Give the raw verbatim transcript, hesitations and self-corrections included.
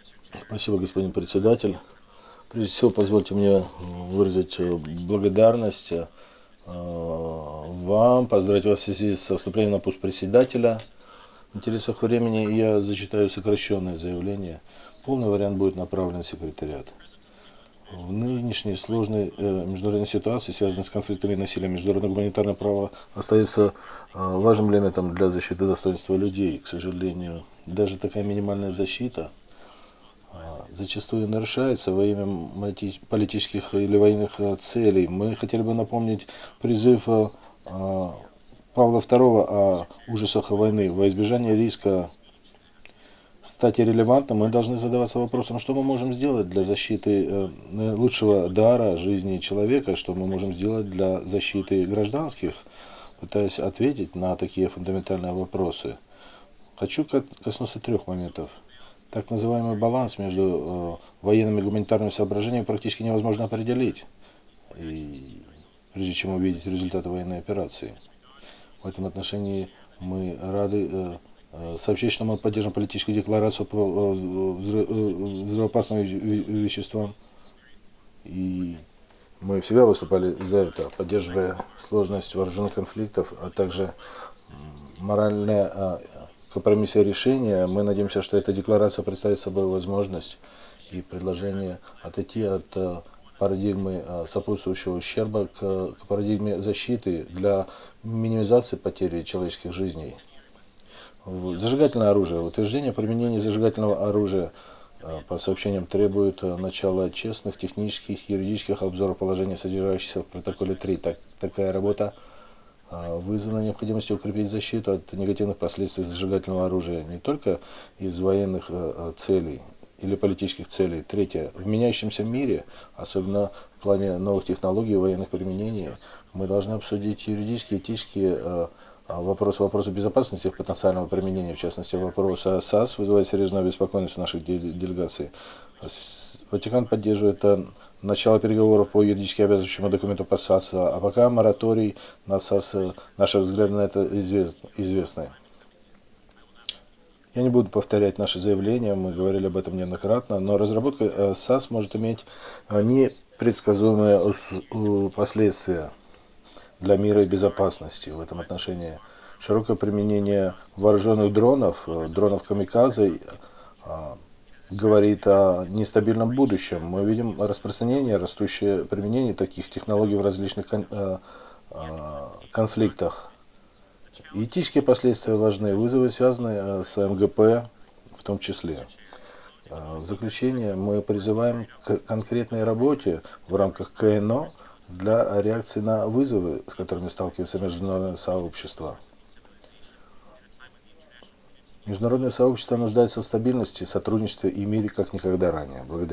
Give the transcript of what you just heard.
Спасибо, господин председатель. Прежде всего, позвольте мне выразить благодарность вам, поздравить вас в связи с вступлением на пост председателя. В интересах времени я зачитаю сокращенное заявление. Полный вариант будет направлен в секретариат. В нынешней сложной э, международной ситуации, связанной с конфликтами и насилием, международное гуманитарное право остается э, важным элементом для защиты достоинства людей. К сожалению, даже такая минимальная защита зачастую нарушается во имя политических или военных целей. Мы хотели бы напомнить призыв Павла второго о ужасах войны. Во избежание риска стать иррелевантным, мы должны задаваться вопросом, что мы можем сделать для защиты лучшего дара жизни человека, что мы можем сделать для защиты гражданских, пытаясь ответить на такие фундаментальные вопросы. Хочу коснуться трех моментов. Так называемый баланс между э, военными и гуманитарными соображениями практически невозможно определить, и, прежде чем увидеть результаты военной операции. В этом отношении мы рады э, э, сообщить, что мы поддержим политическую декларацию по э, взрывоопасным веществам, и мы всегда выступали за это, поддерживая сложность вооруженных конфликтов, а также моральное компромиссное решение. Мы надеемся, что эта декларация представит собой возможность и предложение отойти от парадигмы сопутствующего ущерба к парадигме защиты для минимизации потери человеческих жизней. Зажигательное оружие. Утверждение применения зажигательного оружия по сообщениям требует начала честных технических и юридических обзоров положения, содержащихся в протоколе три. Так, такая работа вызвана необходимостью укрепить защиту от негативных последствий зажигательного оружия не только из военных целей или политических целей. Третье. В меняющемся мире, особенно в плане новых технологий и военных применений, мы должны обсудить юридические, этические вопросы, вопросы безопасности их потенциального применения, в частности, вопрос о САС вызывает серьезную обеспокоенность в наших делегаций. Ватикан поддерживает начало переговоров по юридически обязывающему документу по САС, а пока мораторий на САС, наши взгляды на это известны. Я не буду повторять наши заявления, мы говорили об этом неоднократно, но разработка САС может иметь непредсказуемые последствия для мира и безопасности. В этом отношении широкое применение вооруженных дронов, дронов камикадзе, говорит о нестабильном будущем. Мы видим распространение, растущее применение таких технологий в различных конфликтах. Этические последствия важны, вызовы связаны с МГП в том числе. В заключение мы призываем к конкретной работе в рамках КНО для реакции на вызовы, с которыми сталкивается международное сообщество. Международное сообщество нуждается в стабильности, сотрудничестве и мире как никогда ранее. Благодарю.